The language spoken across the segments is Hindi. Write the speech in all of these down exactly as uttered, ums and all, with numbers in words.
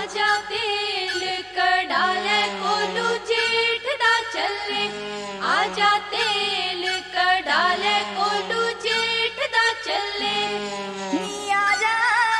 आजा तेल कढ़ाले कोलू जेठ दा चले, आजा तेल कढ़ाले कोलू जेठ दा चले। नी आजा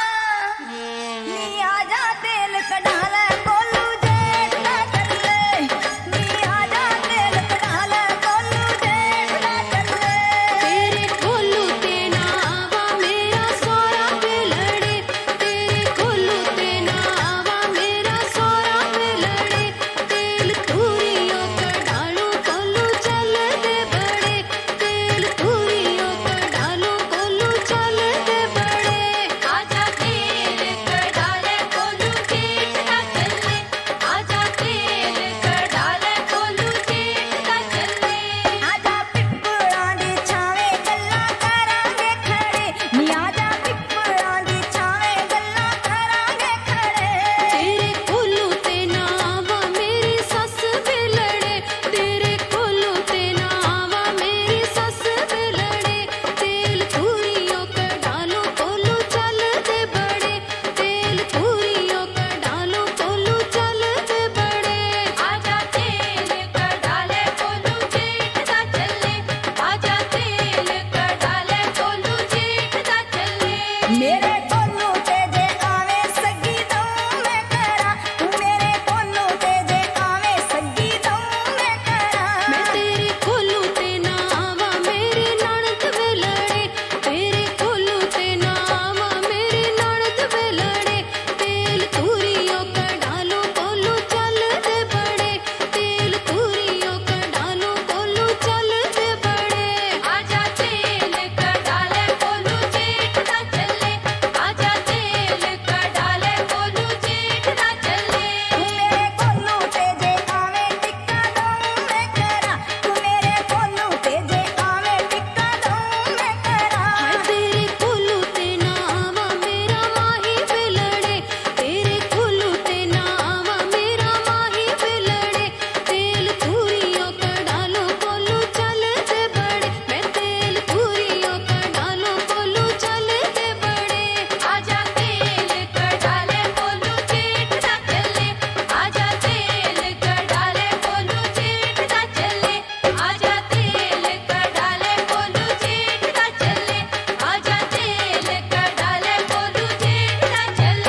नी आजा तेल कढ़ाले कोलू जेठ दा चले, नी आजा तेल कढ़ाले कोलू जेठ दा चले। तेरे कोलू ते ना आवा मेरा सोरा पे लड़े, तेरे कोलू ते ना आवा मेरा सोरा पे लड़े। तेल तूरियों कढ़ालू कोलू चल दे बड़े, तेल तूरियों कढ़ालू कोलू चल दे बड़े। आजा तेल कढ़ाले कोलू जेठ दा चले, आजा तेल कढ़ाले कोलू जेठ दा चले। आजा पिपळां दी छावे गल्लां करांगे खड़े, नी आजा पिपळां दी छावे गल्लां करांगे खड़े। तेरे कोलू ते ना आवा मेरी सस पे लड़े, तेरे कोलू ते ना आवा मेरी सस पे लड़े। तेल तूरियों कढ़ालू कोलू चल दे बड़े, तेल तूरियों कढ़ालू कोलू चल दे बड़े। आजा तेल कढ़ाले कोलू जेठ दा चले, आजा तेल कढ़ाले कोलू जेठ दा चले। मेरे कोलू ते जे आवे सगी दऊं मैं करा, तू मेरे कोलू ते जे आवे सगी दऊं मैं करा। मैं तेरे कोलू ते ना आवा मेरी नणद वे लड़े, तेरे कोलू ते ना आवा मेरी नणद वे लड़े। तेल तूरियों कढ़ालू कोलू चल दे बड़े, तेल तूरियों कढ़ालू कोलू चल दे बड़े। आजा तेल कढ़ाले कोलू जेठ दा चले, आजा तेल कढ़ाले कोलू जेठ दा चले। तू मेरे कोलू ते जे आवे टिक्का दऊं मैं करा, तू मेरे कोलू ते जे आवे टिक्का दऊं मैं करा। हाय तेरे कोलू ते ना आवा मेरा माही पे लड़े, तेरे कोलू ते ना आवा मेरा माही पे लड़े। तेल तूरियों कढ़ालू कोलू चल दे बड़े, मैं तेल तूरियों कढ़ालू कोलू चल दे बड़े। आजा तेल कढ़ाले कोलू जेठ दा चले, आजा तेल कढ़ाले कोलू जेठ दा चले, आजा तेल कढ़ाले कोलू जेठ दा चले, आजा तेल कढ़ाले कोलू जेठ दा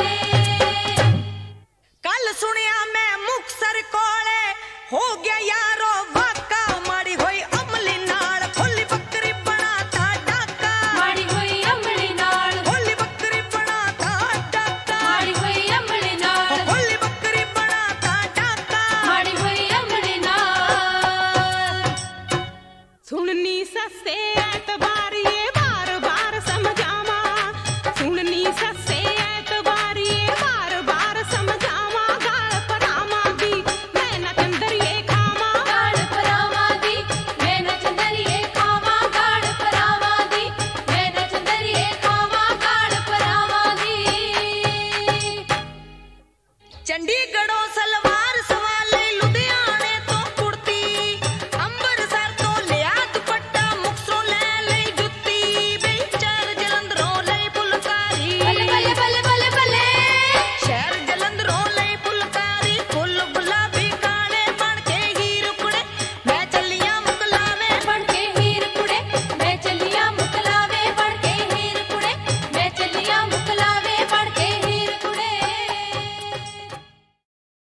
चले। कल सुनिया मैं मुक्तसर कोले हो गया यारो वाका, माड़ी होई अमली नाल खोली बकरी बनाता डाका। माड़ी होई अमली नाल, खोली बकरी बनाता डाका, माड़ी होई अमली नाल, खोली बकरी बनाता डाका। माड़ी होई अमली नाल। सुननी सस्से ऐतबार ये बार बार समझावा, सुननी सस्से ऐतबार ये बार बार समझावा। गाल परामा दी मैं न चंदरिए खावा, गाड़ परावा दी मैं न चंदरिए खावा, गाड़ परावा दी मैं न चंदरिए खावा, गाड़ परावा दी। चंडीगढ़